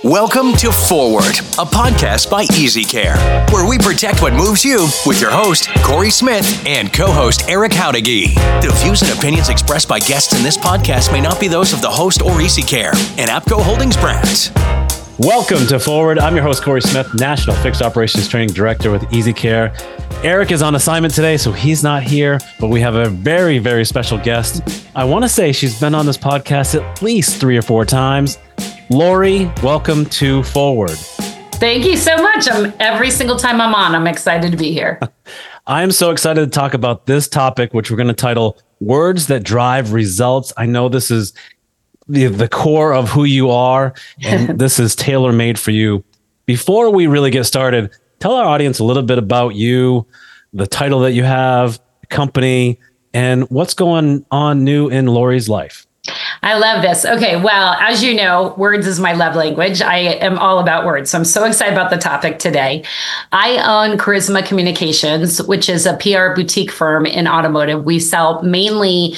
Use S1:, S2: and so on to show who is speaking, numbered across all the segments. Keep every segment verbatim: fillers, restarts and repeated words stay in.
S1: Welcome to Forward, a podcast by Easy Care, where we protect what moves you with your host, Corey Smith, and co-host Eric Howdegi. The views and opinions expressed by guests in this podcast may not be those of the host or Easy Care and APCO Holdings brands.
S2: Welcome to Forward. I'm your host, Corey Smith, National Fixed Operations Training Director with Easy Care. Eric is on assignment today, so he's not here, but we have a very, very special guest. I want to say she's been on this podcast at least three or four times. Lori, welcome to Forward.
S3: Thank you so much. I'm every single time I'm on, I'm excited to be here.
S2: I am so excited to talk about this topic, which we're going to title Words That Drive Results. I know this is the, the core of who you are, and this is tailor-made for you. Before we really get started, tell our audience a little bit about you, the title that you have, the company, and what's going on new in Lori's life.
S3: I love this. Okay, well, as you know, words is my love language. I am all about words. So I'm so excited about the topic today. I own Charisma Communications, which is a P R boutique firm in automotive. We sell mainly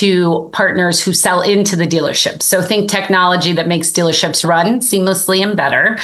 S3: to partners who sell into the dealership. So think technology that makes dealerships run seamlessly and better.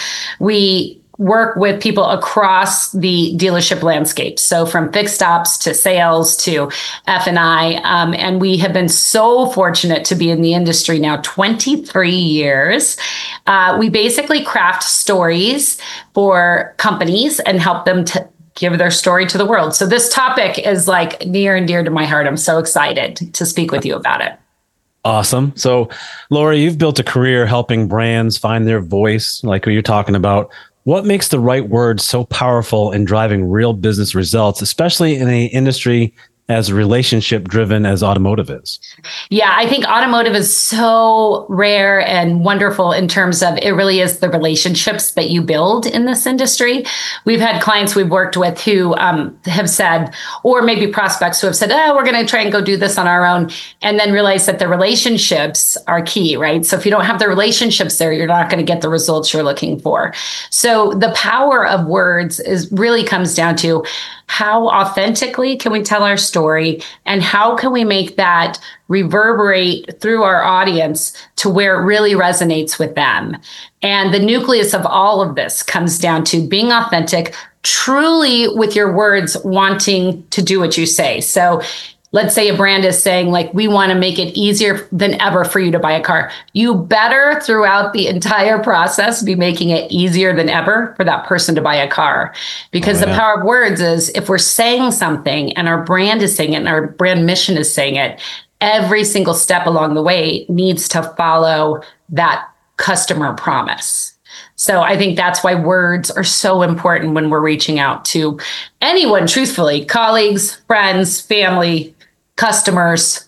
S3: We work with people across the dealership landscape. So from fixed ops to sales to F and I. Um, and we have been so fortunate to be in the industry now twenty-three years. Uh, we basically craft stories for companies and help them to give their story to the world. So this topic is like near and dear to my heart. I'm so excited to speak with you about it.
S2: Awesome. So Lori, you've built a career helping brands find their voice, like what you're talking about. What makes the right words so powerful in driving real business results, especially in an industry as relationship driven as automotive is?
S3: Yeah, I think automotive is so rare and wonderful in terms of it really is the relationships that you build in this industry. We've had clients we've worked with who um, have said, or maybe prospects who have said, oh, we're going to try and go do this on our own, and then realize that the relationships are key, right? So if you don't have the relationships there, you're not going to get the results you're looking for. So the power of words is really comes down to how authentically can we tell our story, and how can we make that reverberate through our audience to where it really resonates with them. And the nucleus of all of this comes down to being authentic, truly with your words, wanting to do what you say. So let's say a brand is saying, like, we want to make it easier than ever for you to buy a car. You better, throughout the entire process, be making it easier than ever for that person to buy a car. Because oh, yeah. the power of words is if we're saying something and our brand is saying it and our brand mission is saying it, every single step along the way needs to follow that customer promise. So I think that's why words are so important when we're reaching out to anyone, truthfully, colleagues, friends, family, customers.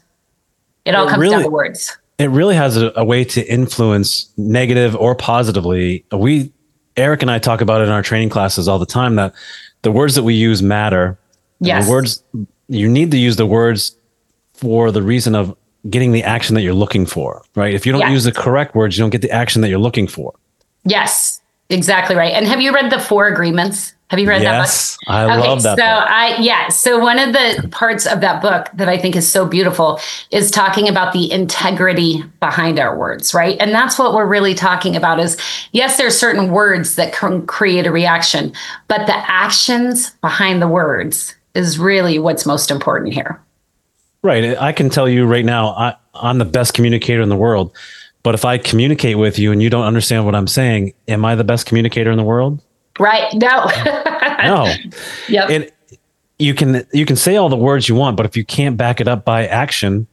S3: It all it comes really, down to words.
S2: It really has a, a way to influence negative or positively. We, Eric and I talk about it in our training classes all the time, that the words that we use matter.
S3: Yes.
S2: The words, you need to use the words for the reason of getting the action that you're looking for, right? If you don't
S3: yes.
S2: use the correct words, you don't get the action that you're looking for.
S3: Yes, exactly right. And have you read The Four Agreements? Have you read
S2: yes,
S3: that book?
S2: I
S3: okay,
S2: love that
S3: so
S2: book.
S3: I, yeah. So one of the parts of that book that I think is so beautiful is talking about the integrity behind our words, right? And that's what we're really talking about is, yes, there's certain words that can create a reaction, but the actions behind the words is really what's most important here.
S2: Right. I can tell you right now, I, I'm the best communicator in the world. But if I communicate with you and you don't understand what I'm saying, am I the best communicator in the world?
S3: Right. No.
S2: No.
S3: Yep.
S2: It, you can you can say all the words you want, but if you can't back it up by action,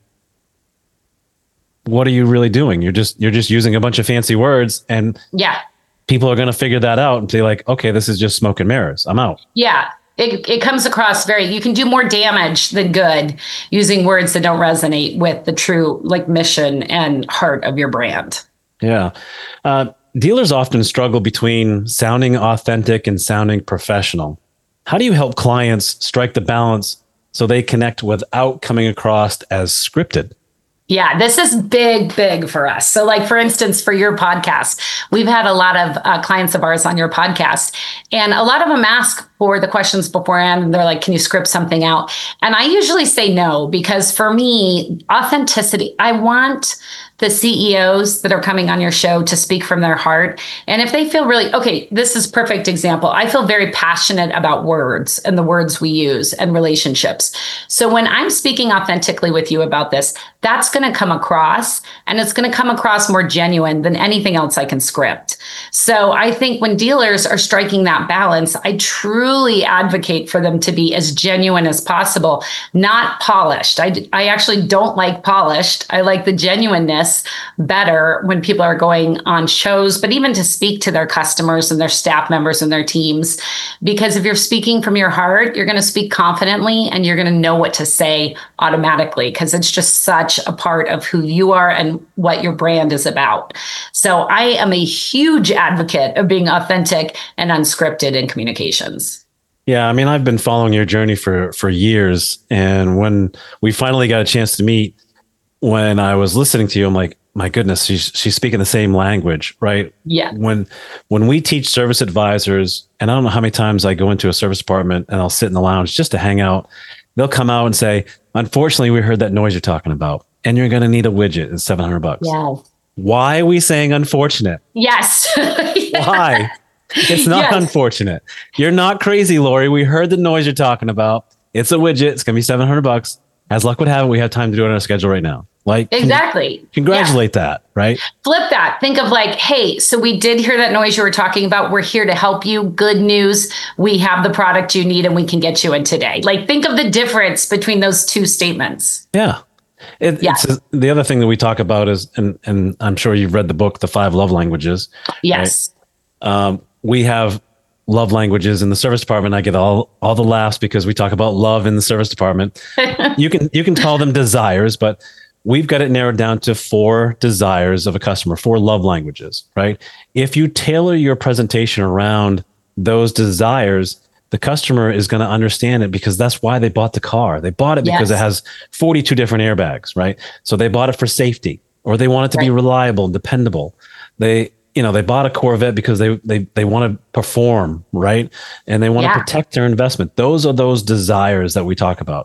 S2: what are you really doing? You're just you're just using a bunch of fancy words, and
S3: yeah,
S2: people are going to figure that out and be like, okay, this is just smoke and mirrors. I'm out.
S3: Yeah. It it comes across very, you can do more damage than good using words that don't resonate with the true like mission and heart of your brand.
S2: Yeah. Uh, dealers often struggle between sounding authentic and sounding professional. How do you help clients strike the balance so they connect without coming across as scripted?
S3: Yeah, this is big, big for us. So like, for instance, for your podcast, we've had a lot of uh, clients of ours on your podcast, and a lot of them ask for the questions beforehand. And they're like, can you script something out? And I usually say no, because for me, authenticity, I want the C E Os that are coming on your show to speak from their heart. And if they feel really, okay, this is perfect example. I feel very passionate about words and the words we use and relationships. So when I'm speaking authentically with you about this, that's going to come across, and it's going to come across more genuine than anything else I can script. So I think when dealers are striking that balance, I truly advocate for them to be as genuine as possible, not polished. I, I actually don't like polished. I like the genuineness better when people are going on shows, but even to speak to their customers and their staff members and their teams. Because if you're speaking from your heart, you're going to speak confidently and you're going to know what to say automatically, because it's just such a part of who you are and what your brand is about. So I am a huge advocate of being authentic and unscripted in communications.
S2: Yeah, I mean, I've been following your journey for for years. And when we finally got a chance to meet, when I was listening to you, I'm like, my goodness, she's she's speaking the same language, right?
S3: Yeah.
S2: When when we teach service advisors, and I don't know how many times I go into a service department and I'll sit in the lounge just to hang out, they'll come out and say, unfortunately, we heard that noise you're talking about, and you're going to need a widget. It's seven hundred bucks.
S3: Yeah.
S2: Why are we saying unfortunate?
S3: Yes. Yeah.
S2: Why? It's not yes. unfortunate. You're not crazy, Lori. We heard the noise you're talking about. It's a widget. It's going to be seven hundred bucks. As luck would have it, we have time to do it on our schedule right now. Like,
S3: exactly.
S2: Con- congratulate yeah. that, right?
S3: Flip that. Think of like, hey, so we did hear that noise you were talking about. We're here to help you. Good news. We have the product you need and we can get you in today. Like, think of the difference between those two statements.
S2: Yeah. It,
S3: yeah.
S2: It's the other thing that we talk about is, and, and I'm sure you've read the book, The Five Love Languages.
S3: Yes.
S2: Right? Um, we have love languages in the service department. I get all, all the laughs because we talk about love in the service department. you can, you can call them desires, but we've got it narrowed down to four desires of a customer, four love languages, right? If you tailor your presentation around those desires, the customer is going to understand it, because that's why they bought the car. They bought it because yes. it has forty-two different airbags, right? So they bought it for safety, or they want it to right. be reliable and dependable. They, you know, they bought a Corvette because they they they want to perform, right? And they want yeah. to protect their investment. Those are those desires that we talk about.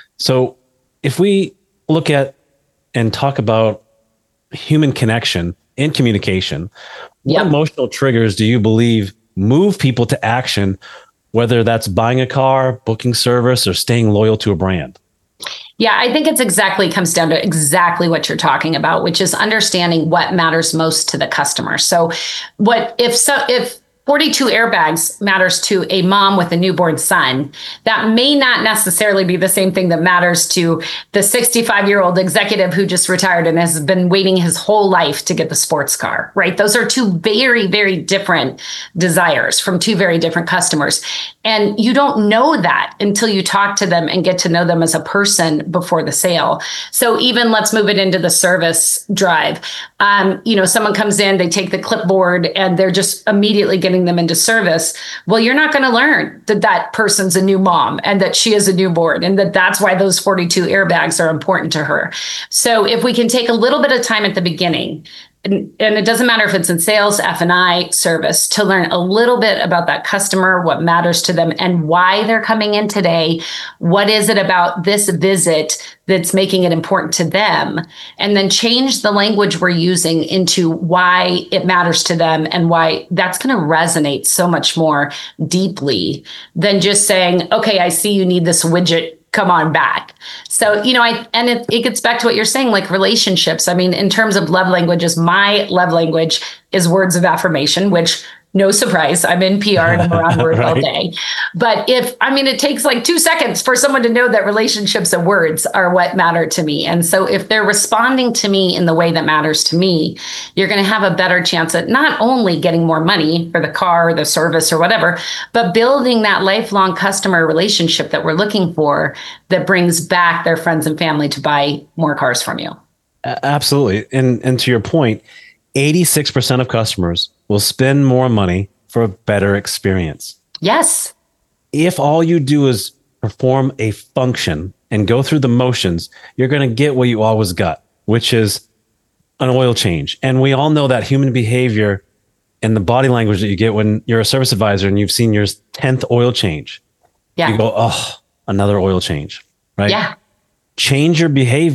S2: So if we look at and talk about human connection in communication, what yep. emotional triggers do you believe move people to action, whether that's buying a car, booking service, or staying loyal to a brand?
S3: Yeah, I think it's exactly comes down to exactly what you're talking about, which is understanding what matters most to the customer. So what if so if forty-two airbags matters to a mom with a newborn son, that may not necessarily be the same thing that matters to the sixty-five-year-old executive who just retired and has been waiting his whole life to get the sports car, right? Those are two very, very different desires from two very different customers. And you don't know that until you talk to them and get to know them as a person before the sale. So even let's move it into the service drive. Um, you know, someone comes in, they take the clipboard and they're just immediately getting them into service. Well, you're not going to learn that that person's a new mom and that she is a newborn and that that's why those forty-two airbags are important to her. So if we can take a little bit of time at the beginning, and, and it doesn't matter if it's in sales, F and I, service, to learn a little bit about that customer, what matters to them and why they're coming in today. What is it about this visit that's making it important to them? And then change the language we're using into why it matters to them and why that's going to resonate so much more deeply than just saying, okay, I see you need this widget. Come on back. So, you know, I, and it, it gets back to what you're saying, like relationships. I mean, in terms of love languages, my love language is words of affirmation, which no surprise, I'm in P R and I'm around words right. all day. But if, I mean, it takes like two seconds for someone to know that relationships and words are what matter to me. And so if they're responding to me in the way that matters to me, you're going to have a better chance at not only getting more money for the car or the service or whatever, but building that lifelong customer relationship that we're looking for that brings back their friends and family to buy more cars from you.
S2: Absolutely. And, and to your point, eighty-six percent of customers will spend more money for a better experience.
S3: Yes.
S2: If all you do is perform a function and go through the motions, you're going to get what you always got, which is an oil change. And we all know that human behavior and the body language that you get when you're a service advisor and you've seen your tenth oil change. Yeah. You go, oh, another oil change, right?
S3: Yeah.
S2: Change your behavior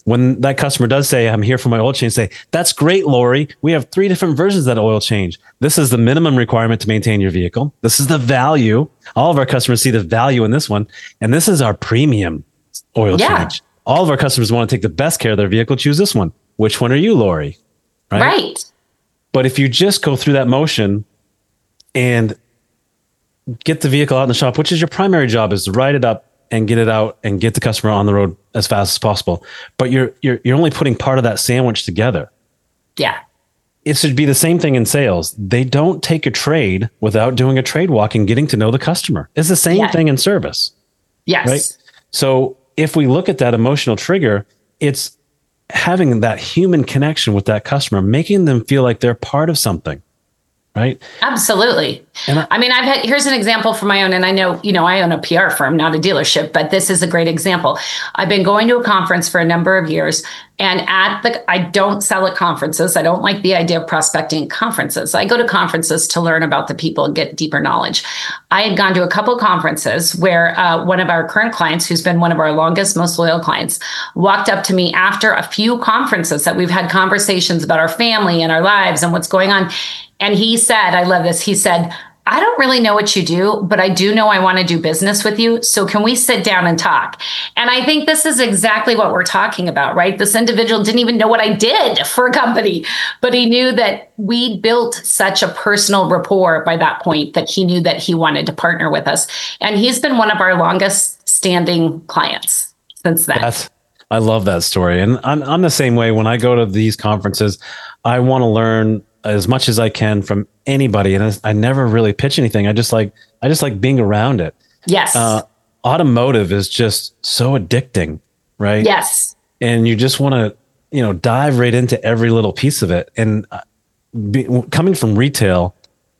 S2: when that customer does say, I'm here for my oil change, say, that's great, Lori. We have three different versions of that oil change. This is the minimum requirement to maintain your vehicle. This is the value. All of our customers see the value in this one. And this is our premium oil yeah. change. All of our customers want to take the best care of their vehicle. Choose this one. Which one are you, Lori?
S3: Right. right.
S2: But if you just go through that motion and get the vehicle out in the shop, which is your primary job, is to write it up and get it out and get the customer on the road as fast as possible. But you're you're you're only putting part of that sandwich together.
S3: Yeah.
S2: It should be the same thing in sales. They don't take a trade without doing a trade walk and getting to know the customer. It's the same yeah. thing in service.
S3: Yes.
S2: Right. So if we look at that emotional trigger, it's having that human connection with that customer, making them feel like they're part of something. Right.
S3: Absolutely. I, I mean, I've had, here's an example from my own, and I know, you know, I own a P R firm, not a dealership, but this is a great example. I've been going to a conference for a number of years, and at the, I don't sell at conferences. I don't like the idea of prospecting at conferences. I go to conferences to learn about the people and get deeper knowledge. I had gone to a couple conferences where uh, one of our current clients, who's been one of our longest, most loyal clients, walked up to me after a few conferences that we've had conversations about our family and our lives and what's going on. And he said, I love this. He said, I don't really know what you do, but I do know I want to do business with you. So can we sit down and talk? And I think this is exactly what we're talking about, right? This individual didn't even know what I did for a company, but he knew that we built such a personal rapport by that point that he knew that he wanted to partner with us. And he's been one of our longest standing clients since then.
S2: That's, I love that story. And I'm, I'm the same way. When I go to these conferences, I want to learn as much as I can from anybody. And I never really pitch anything. I just like, I just like being around it.
S3: Yes. Uh,
S2: automotive is just so addicting, right?
S3: Yes.
S2: And you just want to, you know, dive right into every little piece of it. And be, coming from retail,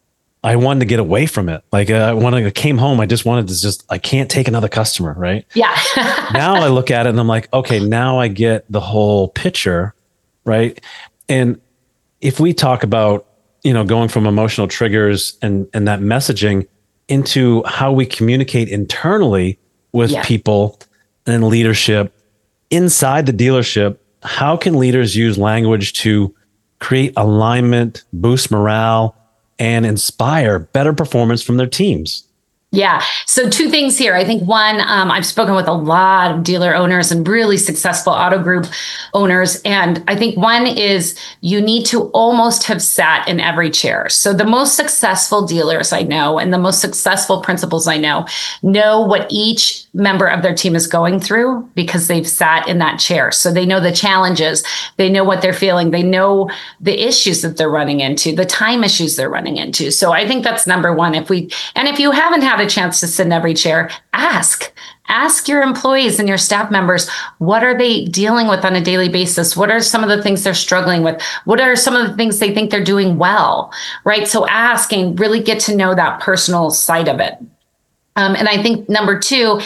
S2: I wanted to get away from it. Like uh, when I came home, I just wanted to just, I can't take another customer. Right.
S3: Yeah.
S2: Now I look at it and I'm like, okay, now I get the whole picture. Right. And if we talk about, you know, going from emotional triggers and, and that messaging into how we communicate internally with yeah. people and leadership inside the dealership, how can leaders use language to create alignment, boost morale, and inspire better performance from their teams?
S3: Yeah. So two things here. I think one, um, I've spoken with a lot of dealer owners and really successful auto group owners. And I think one is you need to almost have sat in every chair. So the most successful dealers I know and the most successful principals I know know what each member of their team is going through because they've sat in that chair. So they know the challenges, they know what they're feeling, they know the issues that they're running into, the time issues they're running into. So I think that's number one. If we, and if you haven't had a chance to sit in every chair, ask. Ask your employees and your staff members, what are they dealing with on a daily basis? What are some of the things they're struggling with? What are some of the things they think they're doing well, right? So ask and really get to know that personal side of it. Um, and I think number two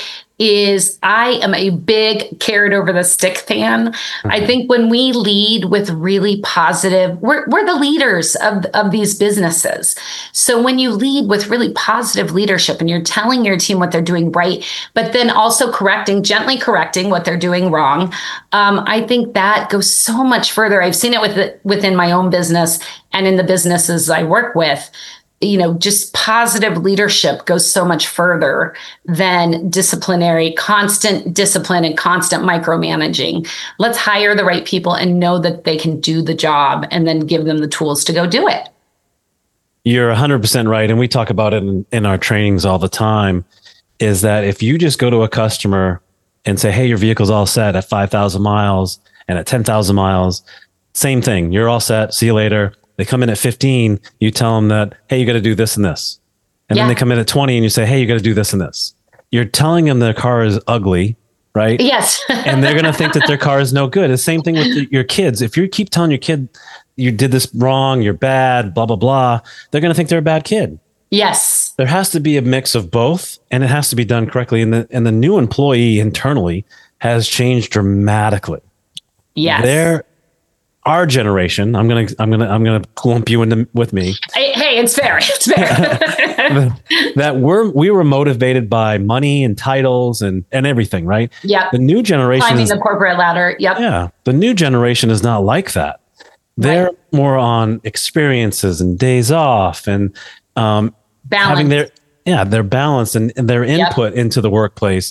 S3: is I am a big carrot over the stick fan. Mm-hmm. I think when we lead with really positive, we're, we're the leaders of, of these businesses. So when you lead with really positive leadership and you're telling your team what they're doing right, but then also correcting, gently correcting what they're doing wrong, um, I think that goes so much further. I've seen it with the, within my own business and in the businesses I work with. You know, just positive leadership goes so much further than disciplinary, constant discipline and constant micromanaging. Let's hire the right people and know that they can do the job and then give them the tools to go do it.
S2: You're one hundred percent right. And we talk about it in, in our trainings all the time, is that if you just go to a customer and say, hey, your vehicle's all set at five thousand miles and at ten thousand miles, same thing. You're all set. See you later. They come in at fifteen, you tell them that, hey, you got to do this and this. And yeah. then they come in at twenty and you say, hey, you got to do this and this. You're telling them their car is ugly, right?
S3: Yes.
S2: And they're going to think that their car is no good. It's the same thing with the, your kids. If you keep telling your kid, you did this wrong, you're bad, blah, blah, blah, they're going to think they're a bad kid.
S3: Yes.
S2: There has to be a mix of both, and it has to be done correctly. And the, and the new employee internally has changed dramatically.
S3: Yes.
S2: They're our generation, I'm gonna I'm gonna I'm gonna clump you into with me.
S3: Hey, hey it's fair. It's fair.
S2: That we're we were motivated by money and titles and and everything, right?
S3: Yeah.
S2: The new generation
S3: climbing
S2: is,
S3: the corporate ladder. Yep.
S2: Yeah. The new generation is not like that. They're right. more on experiences and days off and um, having their yeah their balance and, and their input yep. into the workplace.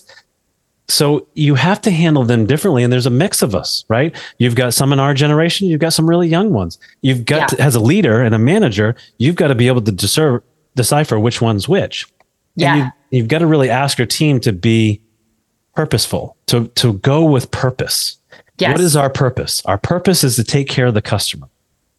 S2: So you have to handle them differently. And there's a mix of us, right? You've got some in our generation. You've got some really young ones. You've got, yeah. to, as a leader and a manager, you've got to be able to discern, decipher which one's which.
S3: Yeah.
S2: And you, you've got to really ask your team to be purposeful, to, to go with purpose. Yes. What is our purpose? Our purpose is to take care of the customer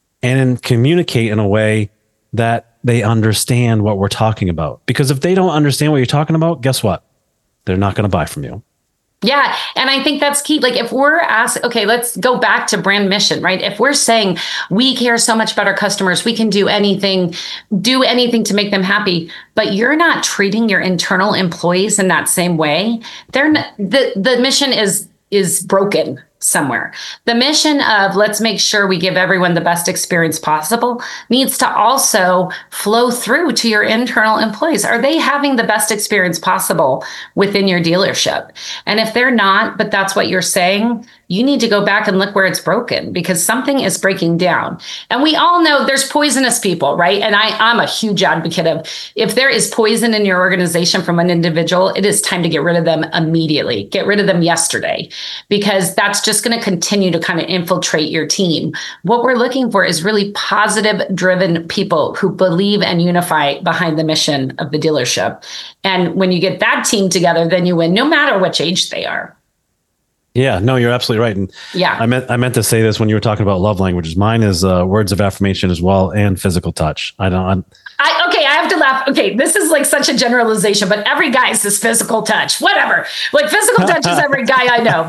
S2: and communicate in a way that they understand what we're talking about. Because if they don't understand what you're talking about, guess what? They're not going to buy from you.
S3: Yeah. And I think that's key. Like if we're asked, okay, let's go back to brand mission, right? If we're saying we care so much about our customers, we can do anything, do anything to make them happy, but you're not treating your internal employees in that same way, they're not, the, the mission is, is broken somewhere. The mission of let's make sure we give everyone the best experience possible needs to also flow through to your internal employees. Are they having the best experience possible within your dealership? And if they're not, but that's what you're saying, you need to go back and look where it's broken because something is breaking down. And we all know there's poisonous people, right? And I, I'm a huge advocate of if there is poison in your organization from an individual, it is time to get rid of them immediately. Get rid of them yesterday, because that's just going to continue to kind of infiltrate your team. What we're looking for is really positive, driven people who believe and unify behind the mission of the dealership. And when you get that team together, then you win, no matter which age they are.
S2: Yeah, no, you're absolutely right. And
S3: yeah,
S2: I meant I meant to say this when you were talking about love languages. Mine is uh, words of affirmation as well, and physical touch. I don't. I'm,
S3: I, okay, I have to laugh. Okay, this is like such a generalization, but every guy says physical touch. Whatever. Like physical touch is every guy I know,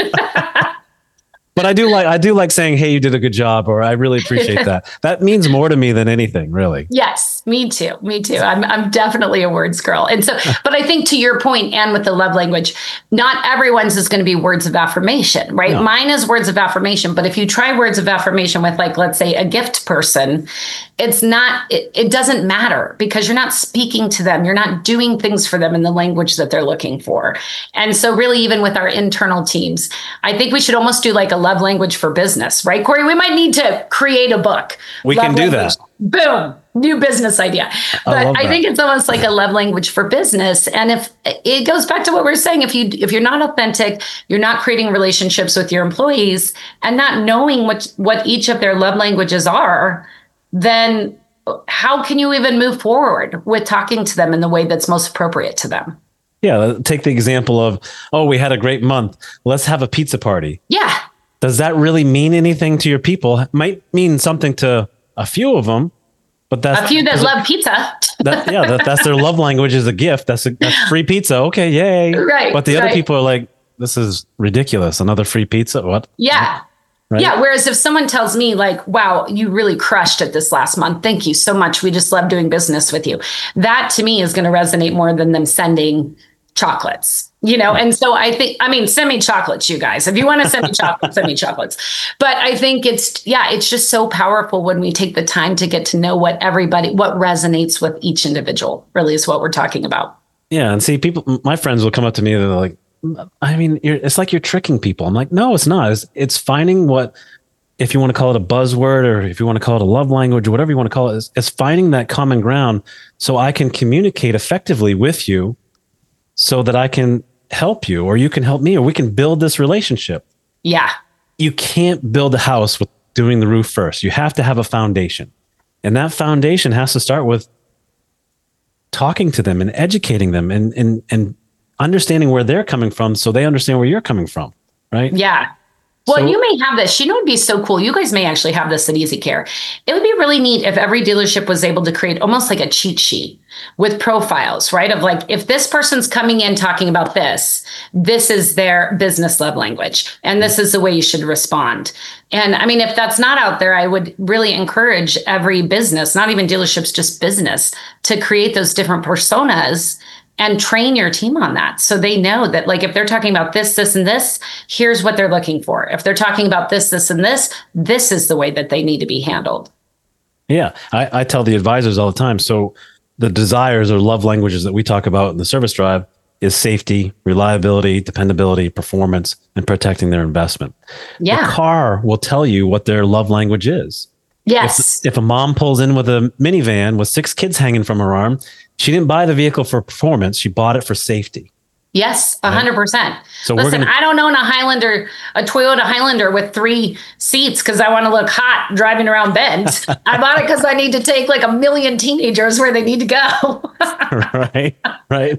S3: but.
S2: But I do like I do like saying, "Hey, you did a good job," or "I really appreciate that." That means more to me than anything, really.
S3: Yes, me too. Me too. I'm I'm definitely a words girl. And so, but I think to your point, and with the love language, not everyone's is going to be words of affirmation, right? No. Mine is words of affirmation. But if you try words of affirmation with, like, let's say, a gift person, it's not. It, it doesn't matter because you're not speaking to them. You're not doing things for them in the language that they're looking for. And so, really, even with our internal teams, I think we should almost do like a love language for business, right, Corey? We might need to create a book.
S2: We
S3: love
S2: can do
S3: language.
S2: that.
S3: Boom. New business idea. But I, I think it's almost like a love language for business. And if it goes back to what we're saying, if you if you're not authentic, you're not creating relationships with your employees and not knowing what what each of their love languages are, then how can you even move forward with talking to them in the way that's most appropriate to them?
S2: Yeah. Take the example of, oh, we had a great month. Let's have a pizza party.
S3: Yeah.
S2: Does that really mean anything to your people? It might mean something to a few of them, but that's
S3: a few that love pizza.
S2: that, yeah, that, that's their love language is a gift. That's a that's free pizza. Okay, yay!
S3: Right.
S2: But the
S3: right.
S2: other people are like, this is ridiculous. Another free pizza? What?
S3: Yeah. Right? Yeah. Whereas if someone tells me like, wow, you really crushed it this last month. Thank you so much. We just love doing business with you. That to me is going to resonate more than them sending chocolates, you know? And so I think, I mean, send me chocolates, you guys, if you want to send me chocolates, send me chocolates. But I think it's, yeah, it's just so powerful when we take the time to get to know what everybody, what resonates with each individual really is what we're talking about.
S2: Yeah. And see, people, my friends will come up to me and they're like, I mean, you're, it's like you're tricking people. I'm like, no, it's not. It's, it's finding what, if you want to call it a buzzword or if you want to call it a love language or whatever you want to call it, it's, it's finding that common ground so I can communicate effectively with you so that I can help you or you can help me or we can build this relationship.
S3: Yeah.
S2: You can't build a house with doing the roof first. You have to have a foundation. And that foundation has to start with talking to them and educating them and and and understanding where they're coming from so they understand where you're coming from, right?
S3: Yeah. Well,
S2: So-
S3: you may have this. You know, it'd be so cool. You guys may actually have this at Easy Care. It would be really neat if every dealership was able to create almost like a cheat sheet with profiles, right? Of like, if this person's coming in talking about this, this is their business love language, and this is the way you should respond. And I mean, if that's not out there, I would really encourage every business, not even dealerships, just business, to create those different personas and train your team on that. So they know that, like, if they're talking about this, this, and this, here's what they're looking for. If they're talking about this, this, and this, this is the way that they need to be handled.
S2: Yeah. I, I tell the advisors all the time. So the desires or love languages that we talk about in the service drive is safety, reliability, dependability, performance, and protecting their investment.
S3: Yeah.
S2: The car will tell you what their love language is.
S3: Yes.
S2: If, if a mom pulls in with a minivan with six kids hanging from her arm, she didn't buy the vehicle for performance. She bought it for safety.
S3: Yes, a hundred percent.
S2: So
S3: Listen,
S2: we're gonna,
S3: I don't own a Highlander, a Toyota Highlander with three seats because I want to look hot driving around Bend. I bought it because I need to take like a million teenagers where they need to go.
S2: right, right.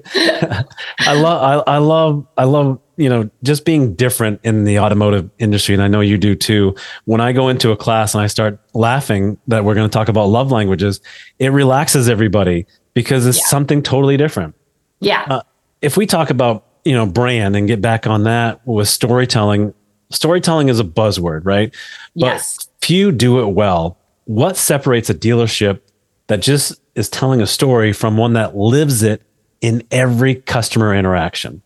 S2: I love, I, I love, I love, you know, just being different in the automotive industry. And I know you do too. When I go into a class and I start laughing that we're going to talk about love languages, it relaxes everybody because it's yeah. something totally different.
S3: Yeah.
S2: Uh, if we talk about, you know, brand and get back on that with storytelling, storytelling is a buzzword, right?
S3: Yes.
S2: But few do it well. What separates a dealership that just is telling a story from one that lives it in every customer interaction?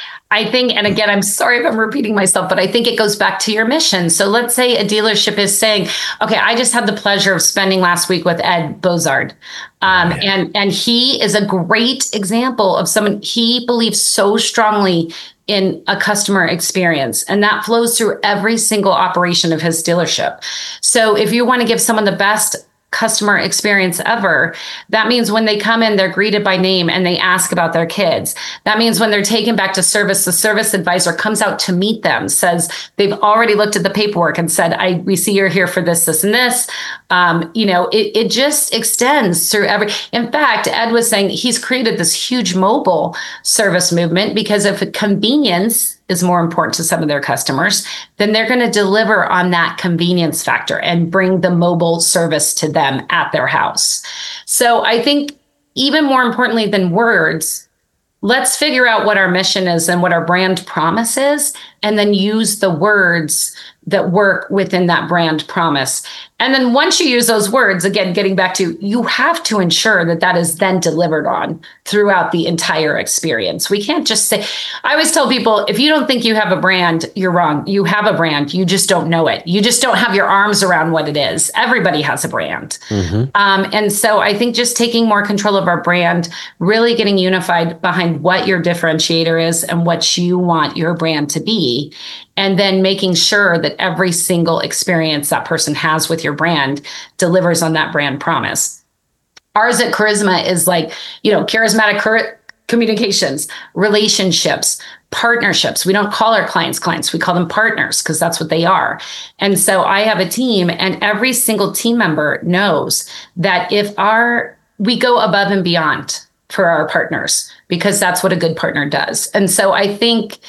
S3: I think, and again, I'm sorry if I'm repeating myself, but I think it goes back to your mission. So let's say a dealership is saying, okay, I just had the pleasure of spending last week with Ed Bozard. Um, oh, and, and he is a great example of someone, he believes so strongly in a customer experience, and that flows through every single operation of his dealership. So if you want to give someone the best customer experience ever, that means when they come in, they're greeted by name and they ask about their kids. That means when they're taken back to service, the service advisor comes out to meet them, says they've already looked at the paperwork and said, I we see you're here for this, this, and this. Um, you know, it, it just extends through every, in fact, Ed was saying he's created this huge mobile service movement because if convenience is more important to some of their customers, then they're going to deliver on that convenience factor and bring the mobile service to them at their house. So I think even more importantly than words, let's figure out what our mission is and what our brand promise is, and then use the words that work within that brand promise. And then once you use those words, again, getting back to, you have to ensure that that is then delivered on throughout the entire experience. We can't just say, I always tell people, if you don't think you have a brand, you're wrong. You have a brand. You just don't know it. You just don't have your arms around what it is. Everybody has a brand. Mm-hmm. Um, and so I think just taking more control of our brand, really getting unified behind what your differentiator is and what you want your brand to be, and then making sure that every single experience that person has with your brand delivers on that brand promise. Ours at Charisma is like, you know, charismatic cur- communications, relationships, partnerships. We don't call our clients clients. We call them partners because that's what they are. And so I have a team, and every single team member knows that if our, we go above and beyond for our partners, because that's what a good partner does. And so I think,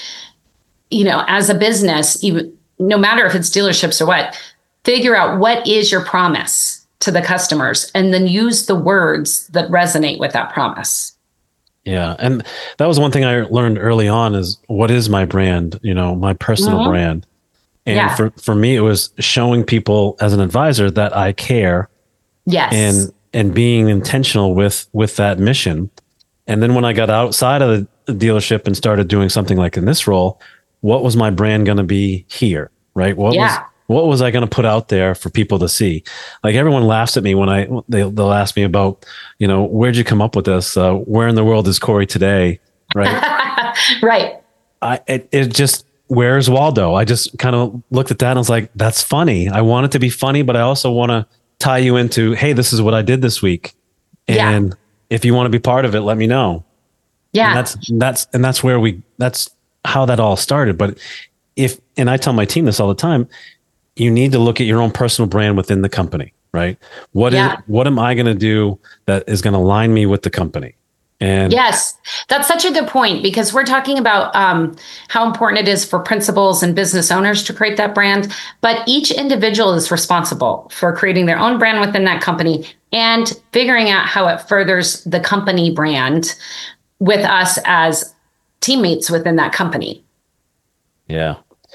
S3: you know, as a business, even no matter if it's dealerships or what, figure out what is your promise to the customers and then use the words that resonate with that promise.
S2: Yeah. And that was one thing I learned early on is what is my brand, you know, my personal mm-hmm. brand. And yeah. for, for me, it was showing people as an advisor that I care.
S3: Yes.
S2: And, and being intentional with, with that mission. And then when I got outside of the dealership and started doing something like in this role, what was my brand going to be here? Right. What yeah. was, what was I going to put out there for people to see? Like everyone laughs at me when I, they, they'll ask me about, you know, where'd you come up with this? Uh, where in the world is Corey today? Right.
S3: right.
S2: I, it, it just, where's Waldo? I just kind of looked at that and I was like, that's funny. I want it to be funny, but I also want to tie you into, hey, this is what I did this week. And yeah. if you want to be part of it, let me know.
S3: Yeah.
S2: And that's, that's, and that's where we, that's how that all started. But if, and I tell my team this all the time, you need to look at your own personal brand within the company, right? What yeah. is, what am I going to do that is going to align me with the company? And
S3: yes, that's such a good point, because we're talking about um, how important it is for principals and business owners to create that brand, but each individual is responsible for creating their own brand within that company and figuring out how it furthers the company brand with us as teammates within that company.
S2: Yeah.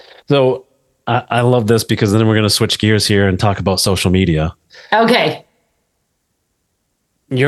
S2: So I, I love this, because then we're going to switch gears here and talk about social media.
S3: Okay.
S2: You're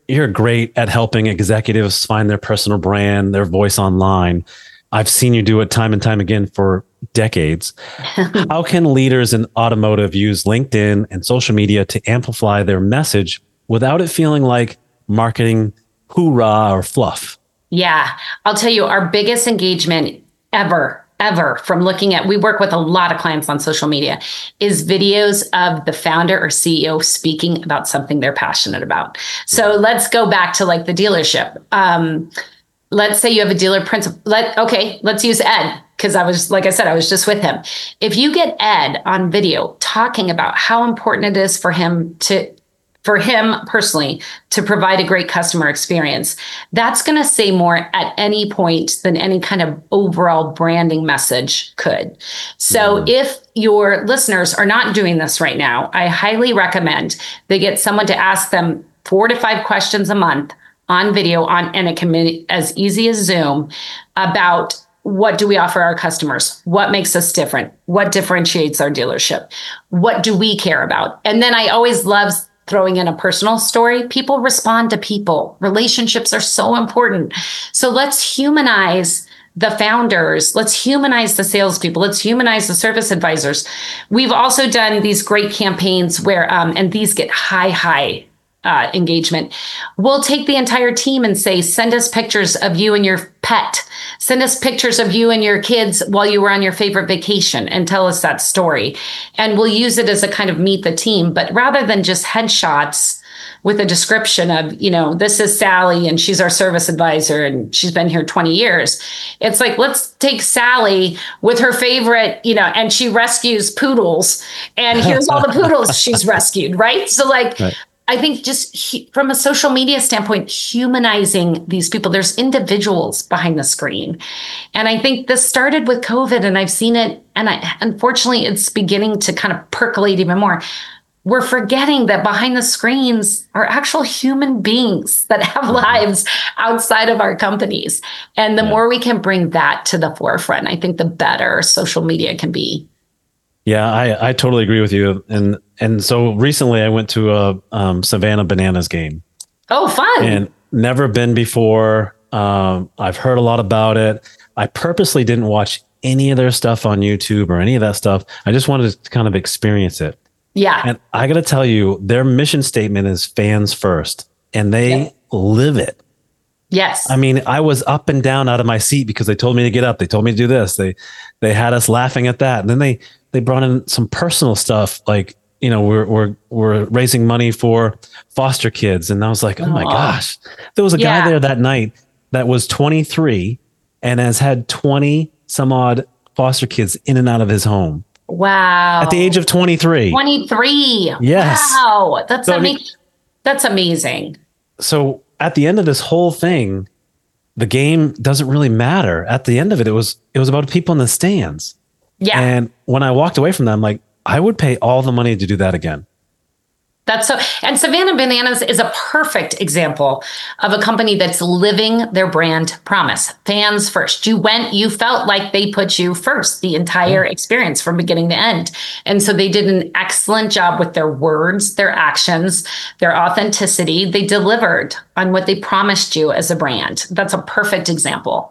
S2: you're great at helping executives find their personal brand, their voice online. I've seen you do it time and time again for decades. How can leaders in automotive use LinkedIn and social media to amplify their message without it feeling like marketing hoorah or fluff?
S3: Yeah, I'll tell you, our biggest engagement ever, ever from looking at, we work with a lot of clients on social media, is videos of the founder or C E O speaking about something they're passionate about. So let's go back to like the dealership. Um, let's say you have a dealer principal. Let, okay, let's use Ed, because I was, like I said, I was just with him. If you get Ed on video talking about how important it is for him to for him personally to provide a great customer experience, that's going to say more at any point than any kind of overall branding message could. So mm-hmm. if your listeners are not doing this right now, I highly recommend they get someone to ask them four to five questions a month on video, on, and it can be as easy as Zoom, about what do we offer our customers? What makes us different? What differentiates our dealership? What do we care about? And then I always love throwing in a personal story. People respond to people. Relationships are so important. So let's humanize the founders. Let's humanize the salespeople. Let's humanize the service advisors. We've also done these great campaigns where, um, and these get high, high uh, engagement. We'll take the entire team and say, send us pictures of you and your pet. Send us pictures of you and your kids while you were on your favorite vacation and tell us that story. And we'll use it as a kind of meet the team. But rather than just headshots with a description of, you know, this is Sally and she's our service advisor and she's been here twenty years. It's like, let's take Sally with her favorite, you know, and she rescues poodles and here's all the poodles she's rescued, right? So like, right. I think just he, from a social media standpoint, humanizing these people, there's individuals behind the screen. And I think this started with COVID and I've seen it. And I, unfortunately, it's beginning to kind of percolate even more. We're forgetting that behind the screens are actual human beings that have lives outside of our companies. And the yeah. more we can bring that to the forefront, I think the better social media can be.
S2: Yeah, I, I totally agree with you. And and so recently I went to a um, Savannah Bananas game.
S3: Oh, fun.
S2: And never been before. Um, I've heard a lot about it. I purposely didn't watch any of their stuff on YouTube or any of that stuff. I just wanted to kind of experience it.
S3: Yeah.
S2: And I got to tell you, their mission statement is fans first, and they yeah. live it.
S3: Yes.
S2: I mean, I was up and down out of my seat because they told me to get up. They told me to do this. They they had us laughing at that. And then they they brought in some personal stuff, like, you know, we're we're we're raising money for foster kids. And I was like, oh my Aww. gosh. There was a yeah. guy there that night that was twenty-three and has had twenty some odd foster kids in and out of his home.
S3: Wow.
S2: At the age of twenty-three.
S3: twenty-three.
S2: Yes.
S3: Wow. That's
S2: so,
S3: amazing. That's amazing.
S2: So at the end of this whole thing, the game doesn't really matter. At the end of it, it was it was about people in the stands.
S3: Yeah.
S2: And when I walked away from that, I'm like, I would pay all the money to do that again.
S3: That's so, and Savannah Bananas is a perfect example of a company that's living their brand promise. Fans first. You went, you felt like they put you first the entire yeah. experience from beginning to end. And so they did an excellent job with their words, their actions, their authenticity. They delivered on what they promised you as a brand. That's a perfect example.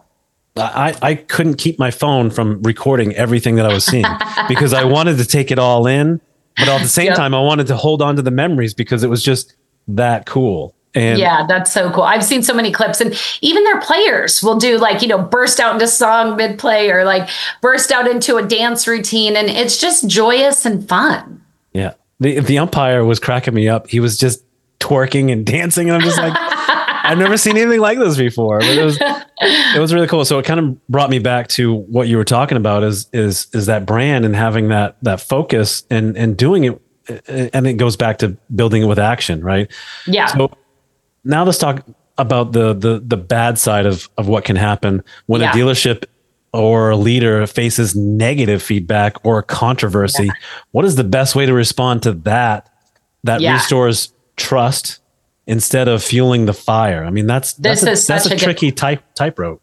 S2: I, I couldn't keep my phone from recording everything that I was seeing because I wanted to take it all in. But at the same yep. time, I wanted to hold on to the memories because it was just that cool. And
S3: yeah, that's so cool. I've seen so many clips, and even their players will do like, you know, burst out into song mid play or like burst out into a dance routine. And it's just joyous and fun.
S2: Yeah. The, the umpire was cracking me up. He was just twerking and dancing. And I'm just like, I've never seen anything like this before. But it was, it was really cool. So it kind of brought me back to what you were talking about is, is, is that brand and having that, that focus and, and doing it. And it goes back to building it with action, right?
S3: Yeah.
S2: So now let's talk about the, the, the bad side of, of what can happen when yeah. a dealership or a leader faces negative feedback or controversy. Yeah. What is the best way to respond to that, that yeah. restores trust instead of fueling the fire? I mean, that's, that's
S3: this
S2: a,
S3: is
S2: that's
S3: such
S2: a,
S3: a
S2: tricky
S3: good,
S2: type, tightrope.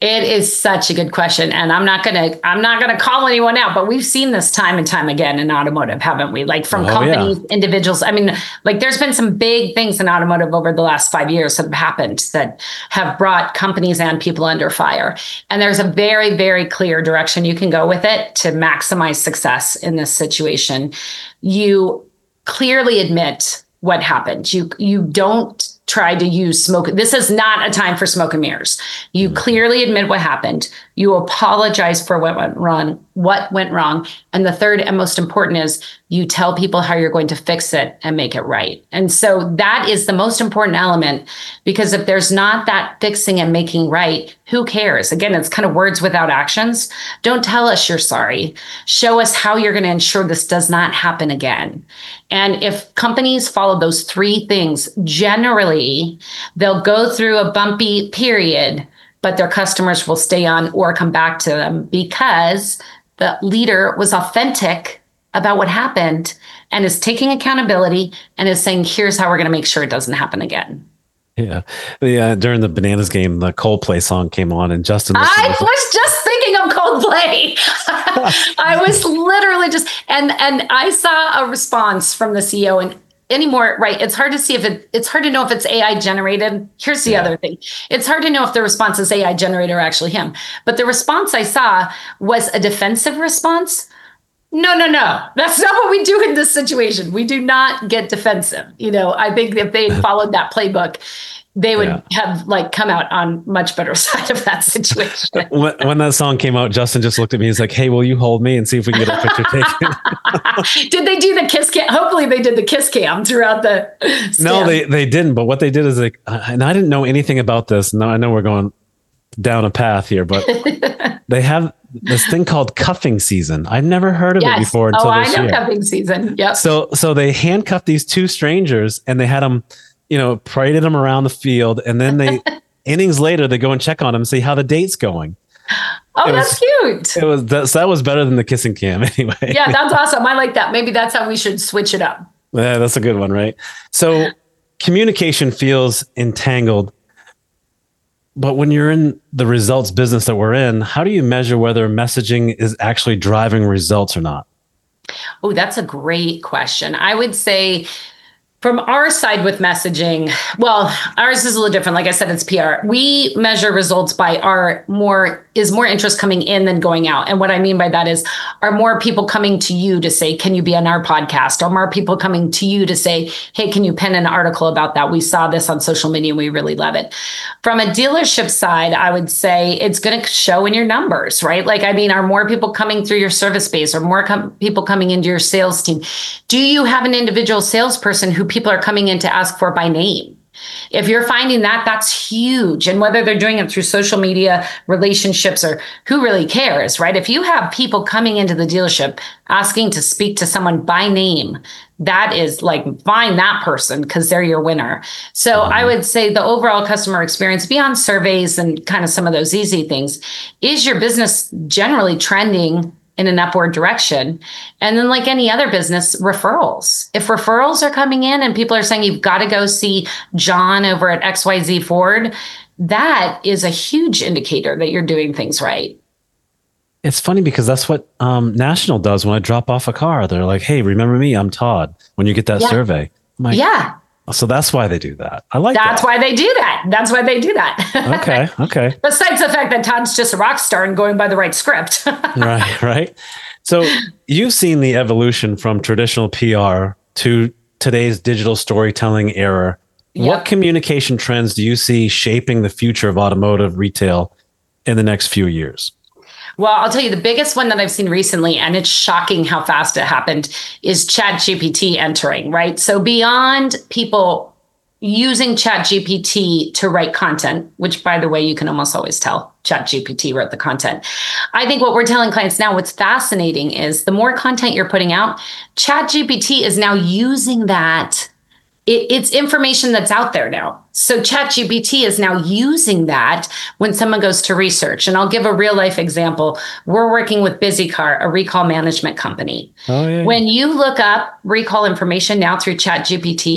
S3: It is such a good question. And I'm not going to, I'm not going to call anyone out, but we've seen this time and time again in automotive, haven't we? Like from oh, companies, yeah. individuals. I mean, like there's been some big things in automotive over the last five years that have happened that have brought companies and people under fire. And there's a very, very clear direction you can go with it to maximize success in this situation. You clearly admit what happened. You, you don't try to use smoke. This is not a time for smoke and mirrors. You clearly admit what happened. You apologize for what went wrong, what went wrong. And the third and most important is you tell people how you're going to fix it and make it right. And so that is the most important element, because if there's not that fixing and making right, who cares? Again, it's kind of words without actions. Don't tell us you're sorry. Show us how you're going to ensure this does not happen again. And if companies follow those three things, generally, they'll go through a bumpy period, but their customers will stay on or come back to them because the leader was authentic about what happened and is taking accountability and is saying, here's how we're going to make sure it doesn't happen again.
S2: Yeah. The, uh, during the Bananas game, the Coldplay song came on and Justin.
S3: I was just thinking of Coldplay. I was literally just, and, and I saw a response from the C E O and anymore, right? It's hard to see if it, it's hard to know if it's A I generated. Here's the yeah. other thing. It's hard to know if the response is A I generated or actually him. But the response I saw was a defensive response. No, no, no. That's not what we do in this situation. We do not get defensive. You know, I think if they followed that playbook, they would yeah. have like come out on much better side of that situation.
S2: when, when that song came out, Justin just looked at me. He's like, hey, will you hold me and see if we can get a picture taken?
S3: Did they do the kiss cam? Hopefully they did the kiss cam throughout the stand.
S2: No, they, they didn't. But what they did is like, and I didn't know anything about this. No, I know we're going down a path here, but they have this thing called cuffing season. I've never heard of yes. it before until
S3: oh,
S2: this
S3: I know
S2: year.
S3: Cuffing season. Yep.
S2: So, so they handcuffed these two strangers and they had them, you know, paraded them around the field. And then they innings later, they go and check on them, see how the date's going.
S3: Oh,
S2: it
S3: that's
S2: was,
S3: cute.
S2: It was that, so that was better than the kissing cam anyway.
S3: Yeah, that's awesome. I like that. Maybe that's how we should switch it up.
S2: Yeah, that's a good one, right? So communication feels entangled. But when you're in the results business that we're in, how do you measure whether messaging is actually driving results or not?
S3: Oh, that's a great question. I would say from our side with messaging, well, ours is a little different. Like I said, it's P R. We measure results by our more, is more interest coming in than going out. And what I mean by that is, are more people coming to you to say, can you be on our podcast? Or more people coming to you to say, hey, can you pen an article about that? We saw this on social media and we really love it. From a dealership side, I would say it's going to show in your numbers, right? Like, I mean, are more people coming through your service base or more com- people coming into your sales team? Do you have an individual salesperson who people are coming in to ask for by name? If you're finding that, that's huge. And whether they're doing it through social media, relationships, or who really cares, right? If you have people coming into the dealership asking to speak to someone by name, that is like, find that person because they're your winner. So mm-hmm. I would say the overall customer experience beyond surveys and kind of some of those easy things, is your business generally trending in an upward direction? And then like any other business, referrals. If referrals are coming in and people are saying, you've got to go see John over at X Y Z Ford, that is a huge indicator that you're doing things right.
S2: It's funny because that's what um, National does when I drop off a car. They're like, hey, remember me? I'm Todd. When you get that
S3: yeah.
S2: survey. I'm like,
S3: yeah.
S2: So that's why they do that. I like
S3: That's
S2: that.
S3: why they do that. That's why they do that.
S2: Okay. Okay.
S3: Besides the fact that Todd's just a rock star and going by the right script.
S2: Right. Right. So you've seen the evolution from traditional P R to today's digital storytelling era. Yep. What communication trends do you see shaping the future of automotive retail in the next few years?
S3: Well, I'll tell you the biggest one that I've seen recently, and it's shocking how fast it happened, is ChatGPT entering, right? So beyond people using ChatGPT to write content, which by the way, you can almost always tell ChatGPT wrote the content. I think what we're telling clients now, what's fascinating is the more content you're putting out, ChatGPT is now using that. It, it's information that's out there now. So ChatGPT is now using that when someone goes to research. And I'll give a real life example. We're working with BusyCar, a recall management company. Oh, yeah. When you look up recall information now through ChatGPT,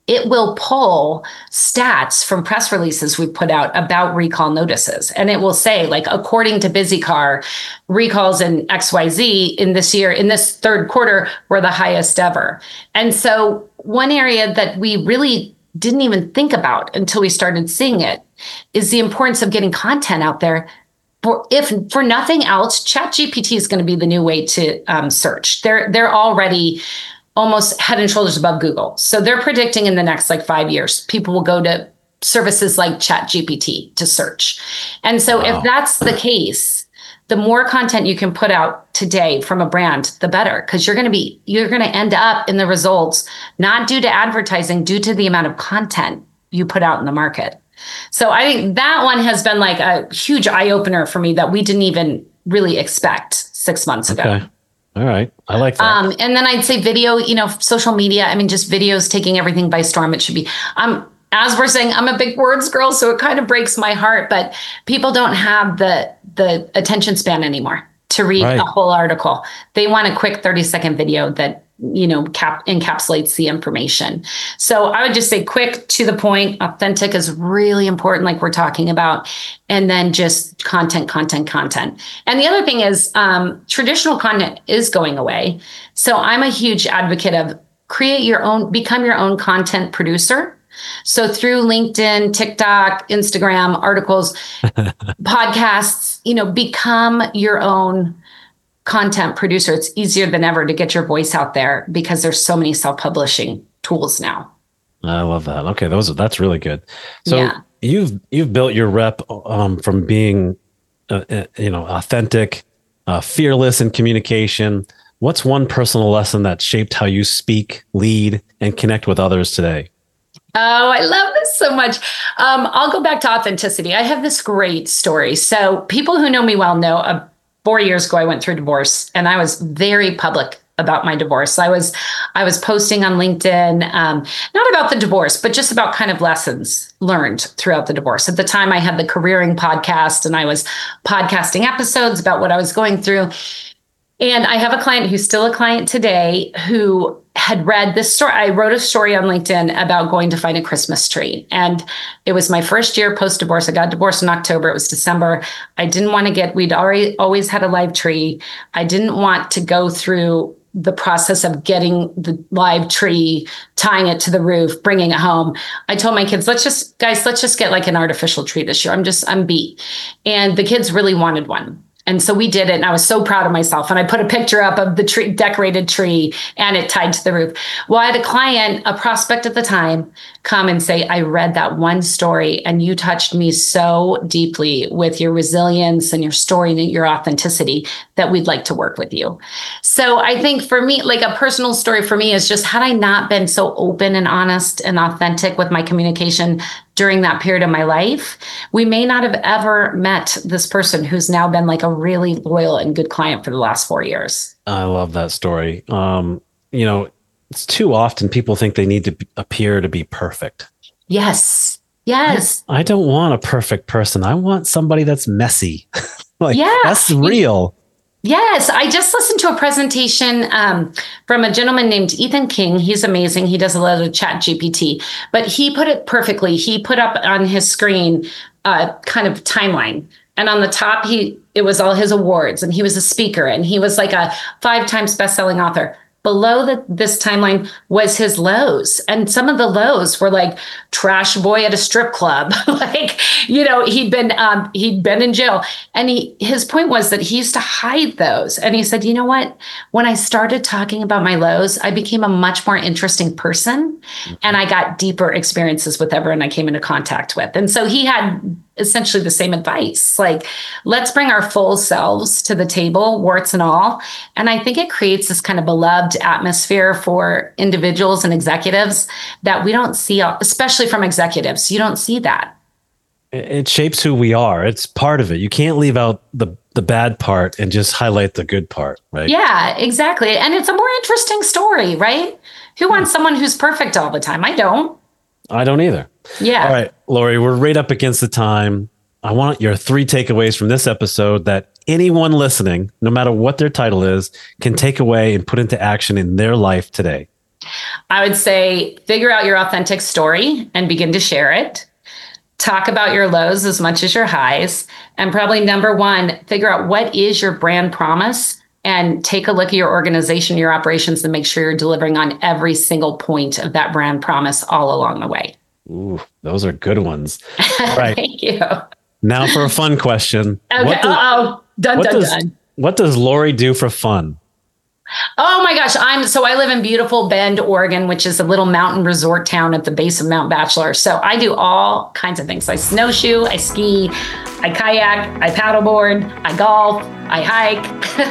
S3: it will pull stats from press releases we put out about recall notices. And it will say, like, according to BusyCar, recalls in X Y Z in this year, in this third quarter, were the highest ever. And so one area that we really didn't even think about until we started seeing it is the importance of getting content out there. For if for nothing else, ChatGPT is going to be the new way to um, search. They're they're already almost head and shoulders above Google. So they're predicting in the next like five years, people will go to services like ChatGPT to search. And so wow. if that's the case, the more content you can put out today from a brand, the better, because you're going to be, you're going to end up in the results, not due to advertising, due to the amount of content you put out in the market. So I think that one has been like a huge eye opener for me that we didn't even really expect six months ago.
S2: Okay. All right. I like that.
S3: Um, and then I'd say video, you know, social media. I mean, just videos taking everything by storm. It should be, um, as we're saying, I'm a big words girl, so it kind of breaks my heart, but people don't have the, the attention span anymore to read right. a whole article. They want a quick thirty second video that, you know, cap encapsulates the information. So I would just say quick, to the point, authentic is really important, like we're talking about. And then just content, content, content. And the other thing is um, traditional content is going away. So I'm a huge advocate of create your own, become your own content producer. So through LinkedIn, TikTok, Instagram, articles, podcasts, you know, become your own content producer. It's easier than ever to get your voice out there because there's so many self-publishing tools now.
S2: I love that. Okay, those are, that's really good. So
S3: yeah.
S2: you've you've built your rep um, from being, uh, uh, you know, authentic, uh, fearless in communication. What's one personal lesson that shaped how you speak, lead, and connect with others today?
S3: Oh, I love this so much. Um, I'll go back to authenticity. I have this great story. So people who know me well know uh, four years ago, I went through divorce and I was very public about my divorce. I was, I was posting on LinkedIn, um, not about the divorce, but just about kind of lessons learned throughout the divorce. At the time I had the Careering podcast and I was podcasting episodes about what I was going through. And I have a client who's still a client today who had read this story. I wrote a story on LinkedIn about going to find a Christmas tree. And it was my first year post-divorce. I got divorced in October. It was December. I didn't want to get, we'd already always had a live tree. I didn't want to go through the process of getting the live tree, tying it to the roof, bringing it home. I told my kids, let's just, guys, let's just get like an artificial tree this year. I'm just, I'm beat. And the kids really wanted one. And so we did it. And I was so proud of myself. And I put a picture up of the tree, decorated tree, and it tied to the roof. Well, I had a client, a prospect at the time, come and say, I read that one story and you touched me so deeply with your resilience and your story and your authenticity that we'd like to work with you. So I think for me, like a personal story for me is just, had I not been so open and honest and authentic with my communication during that period of my life, we may not have ever met this person who's now been like a really loyal and good client for the last four years.
S2: I love that story. Um, you know, it's too often people think they need to be, appear to be perfect.
S3: Yes. Yes.
S2: I, I don't want a perfect person. I want somebody that's messy. Like,
S3: yeah.
S2: That's real.
S3: Yes. I just listened to a presentation um, from a gentleman named Ethan King. He's amazing. He does a lot of Chat G P T, but he put it perfectly. He put up on his screen a uh, kind of timeline. And on the top, he it was all his awards, and he was a speaker, and he was like a five times best-selling author. Below the, this timeline was his lows. And some of the lows were like trash boy at a strip club. Like, you know, he'd been, um, he'd been in jail. And he, his point was that he used to hide those. And he said, you know what, when I started talking about my lows, I became a much more interesting person. Mm-hmm. And I got deeper experiences with everyone I came into contact with. And so he had essentially the same advice, like, let's bring our full selves to the table, warts and all. And I think it creates this kind of beloved atmosphere for individuals and executives that we don't see, especially from executives. You don't see that.
S2: It shapes who we are. It's part of it. You can't leave out the, the bad part and just highlight the good part, right?
S3: Yeah, exactly. And it's a more interesting story, right? Who wants someone who's perfect all the time? I don't.
S2: I don't either.
S3: Yeah.
S2: All right, Lori, we're right up against the time. I want your three takeaways from this episode that anyone listening, no matter what their title is, can take away and put into action in their life today.
S3: I would say figure out your authentic story and begin to share it. Talk about your lows as much as your highs. And probably number one, figure out what is your brand promise and take a look at your organization, your operations, and make sure you're delivering on every single point of that brand promise all along the way.
S2: Ooh, those are good ones. Right.
S3: Thank you.
S2: Now for a fun question.
S3: Okay.
S2: What does,
S3: Uh-oh. Dun,
S2: what
S3: dun,
S2: does,
S3: dun.
S2: What does Lori do for fun?
S3: Oh my gosh. I'm so I live in beautiful Bend, Oregon, which is a little mountain resort town at the base of Mount Bachelor. So I do all kinds of things. I snowshoe, I ski, I kayak, I paddleboard, I golf, I hike.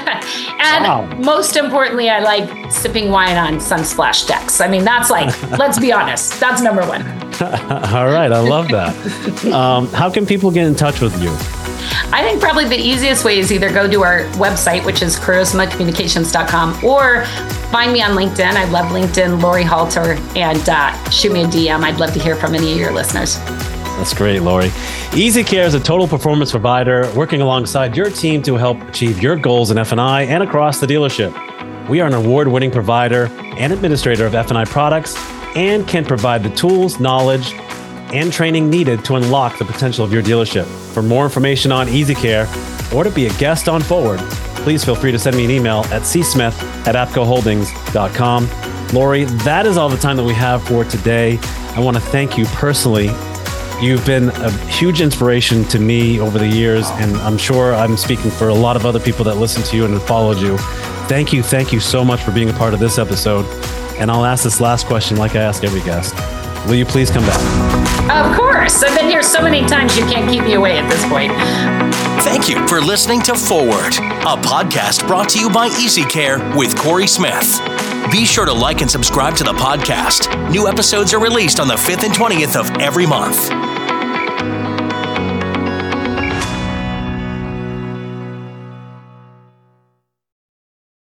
S3: and
S2: wow. most
S3: importantly, I like sipping wine on sunsplash decks. I mean, that's like, let's be honest, that's number one.
S2: All right. I love that. um, how can people get in touch with you?
S3: I think probably the easiest way is either go to our website, which is charisma communications dot com, or find me on LinkedIn. I love LinkedIn, Lori Halter, and uh, shoot me a D M. I'd love to hear from any of your listeners.
S2: That's great, Lori. EasyCare is a total performance provider working alongside your team to help achieve your goals in F and I and across the dealership. We are an award-winning provider and administrator of F and I products and can provide the tools, knowledge, and training needed to unlock the potential of your dealership. For more information on EasyCare or to be a guest on Forward, please feel free to send me an email at c smith at apco holdings dot com. Lori, that is all the time that we have for today. I want to thank you personally. You've been a huge inspiration to me over the years, and I'm sure I'm speaking for a lot of other people that listen to you and have followed you. Thank you, thank you so much for being a part of this episode. And I'll ask this last question like I ask every guest. Will you please come back?
S3: Of course. I've been here so many times you can't keep me away at this point.
S1: Thank you for listening to Forward, a podcast brought to you by EasyCare with Corey Smith. Be sure to like and subscribe to the podcast. New episodes are released on the fifth and twentieth of every month.